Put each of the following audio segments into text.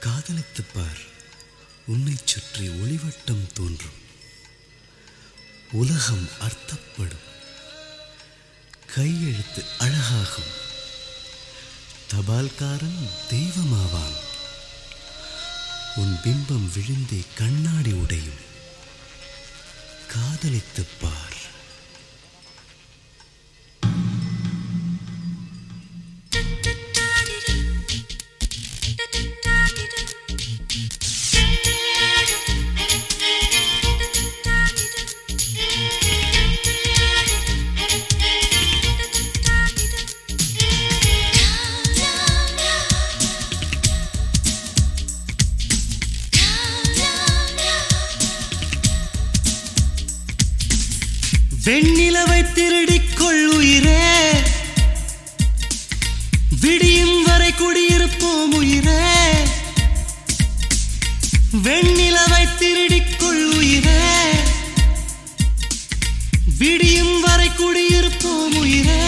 காதலித்துப் பார், உன்னைச் சுற்றி ஒளிவட்டம் தோன்றும், உலகம் அர்த்தப்படும், கையெழுத்து அழகாகும், தபால்காரன் தெய்வமாவான், உன் பிம்பம் விழுந்தே கண்ணாடி உடையும். காதலித்துப் பார். வெண்ணிலவை திருடிக் கொள்ளுயிரே, விடியும் வரை குடியிருப்போம் உயிரே. வெண்ணிலவை திருடிக் கொள்ளுயிரே, விடியும் வரை குடியிருப்போம் உயிரே.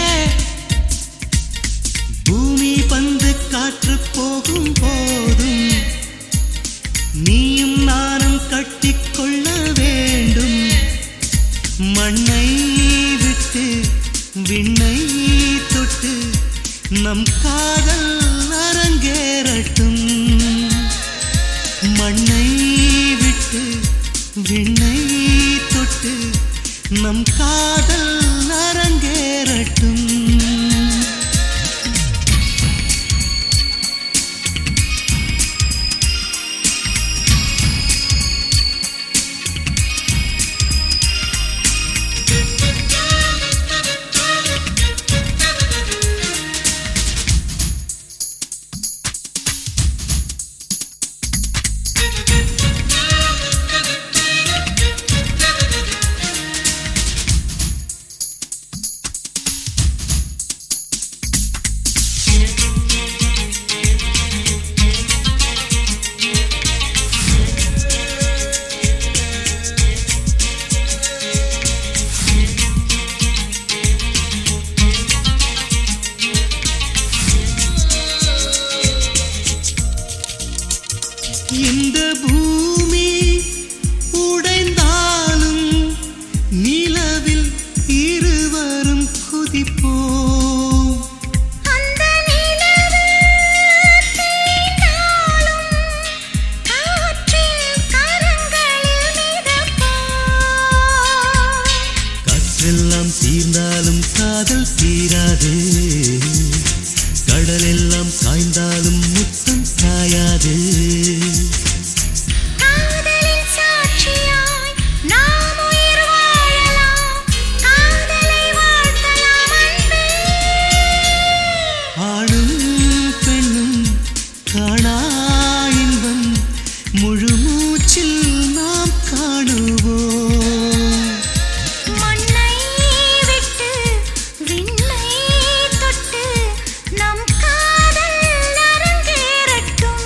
பூமி பந்து காற்று போகும் போதும் நீயும் நானும் கட்டிக்கொள்ள வேண்டும். மண்ணை விட்டு விண்ணை தொட்டு நம் காதல் அரங்கேறட்டும். மண்ணை விட்டு விண்ணை தொட்டு நம் காதல் அரங்கேறட்டும். இந்த பூமி உடைந்தாலும் நிலவில் இருவரும் குதிப்போம். அந்த நிலவில் தீண்டாலும் காற்றில் கரங்களில் மிதப்போம். காற்றெல்லாம் தீர்ந்தாலும் காதல் தீராது, கடலெல்லாம் சாய்ந்தாலும் முத்தம் சாயாது. காதலின் சாட்சியாய் நாம் உயிர் வாழலாம், காதலை வாழ்த்தலாம் அன்பே. ஆணும் பெண்ணும் காணா இன்பம் முழு மூச்சில் நாம் காணுவோம். மண்ணை விட்டு விண்ணை தொட்டு நம் காதல் அரங்கேறட்டும்.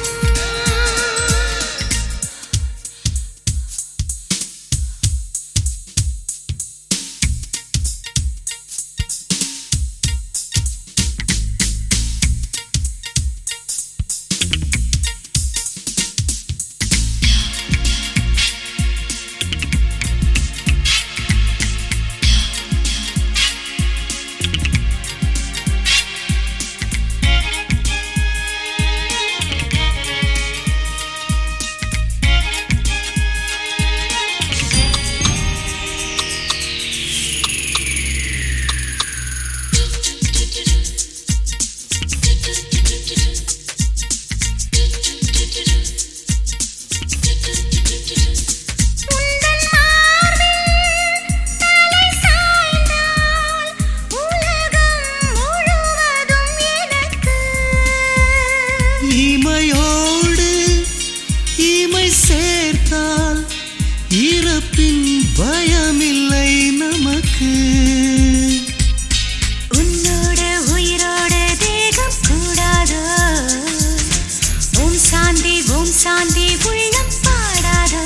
இமையோடு இமை சேர்த்தால் இறப்பின் பயமில்லை நமக்கு. உன்னோட உயிரோட தேகம் கூடாதோ, ஓம் சாந்தி உள்ளம் பாடாதோ.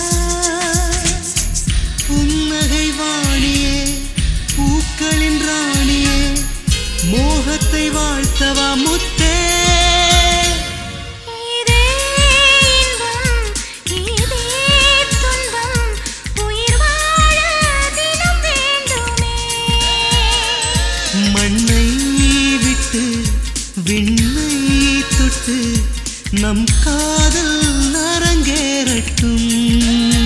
புன்னகை வாணியே, பூக்களின் ராணியே, மோகத்தை வாழ்த்தவா முத்தே. இதே நம் காதல் அரங்கேறட்டும்.